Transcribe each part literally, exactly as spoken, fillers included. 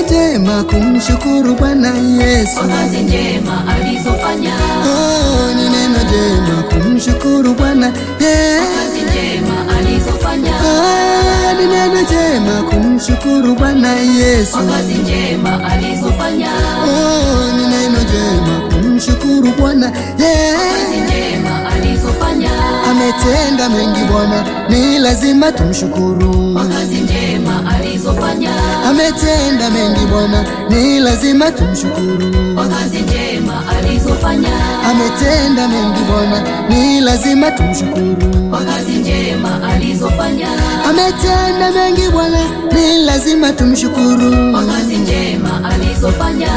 njema kumshukuru Bwana Yesu kwa kazi njema alizofanya. Oh, ni neno jema kumshukuru Bwana Yesu Kwa kazi njema alizofanya. Ah, ni neno jema kumshukuru Bwana Yesu Kwa kazi njema alizofanya. Oh, ni neno jema kumshukuru Bwana Yesu Kwa kazi njema alizofanya. Ametenda mengi Bwana, ni lazima tumshukuru. Kwa kazi njema alizofanya. Ametenda mengi Bwana, ni lazima tumshukuru. Kwa kazi njema alizofanya. Ametenda mengi Bwana, ni lazima tumshukuru. Kwa kazi njema alizofanya. Ametenda mengi Bwana, ni lazima tumshukuru. Kwa kazi njema alizofanya.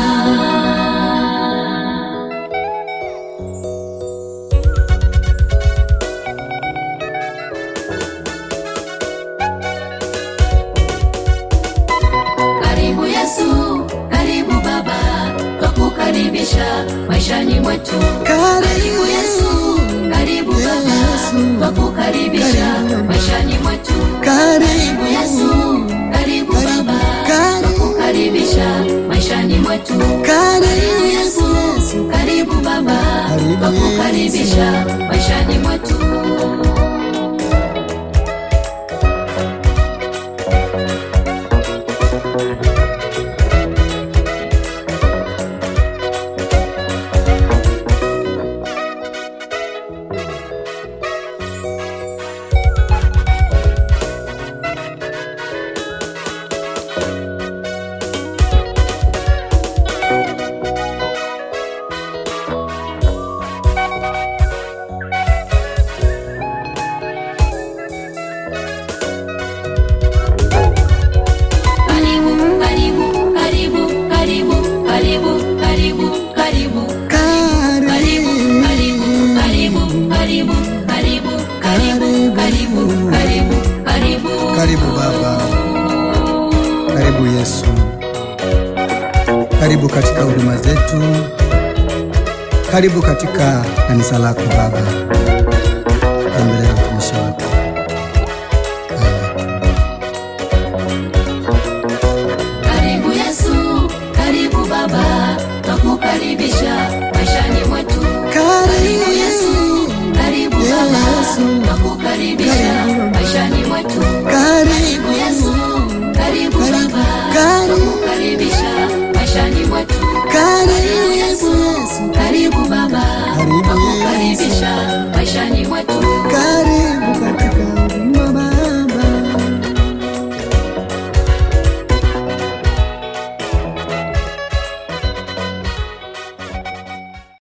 Karibu Yesu, karibu Baba, twakukaribisha maishani mwetu. Karibu Yesu, karibu Baba, twakukaribisha maishani mwetu. Karibu Yesu, karibu Baba, twakukaribisha maishani mwetu. Karibu Yesu, karibu Baba, twakukaribisha maishani mwetu. Karibu Baba, karibu Yesu, karibu katika huduma zetu, karibu katika kanisa lako Baba, endelea kutumisha wako. Karibu Yesu, karibu Baba, twakukaribisha maishani mwetu. Karibu Yesu, karibu Baba, twakukaribisha maishani mwetu. Karibu Yesu, karibu Baba, twakukaribisha maishani mwetu. Karibu Yesu, karibu Baba, twakukaribisha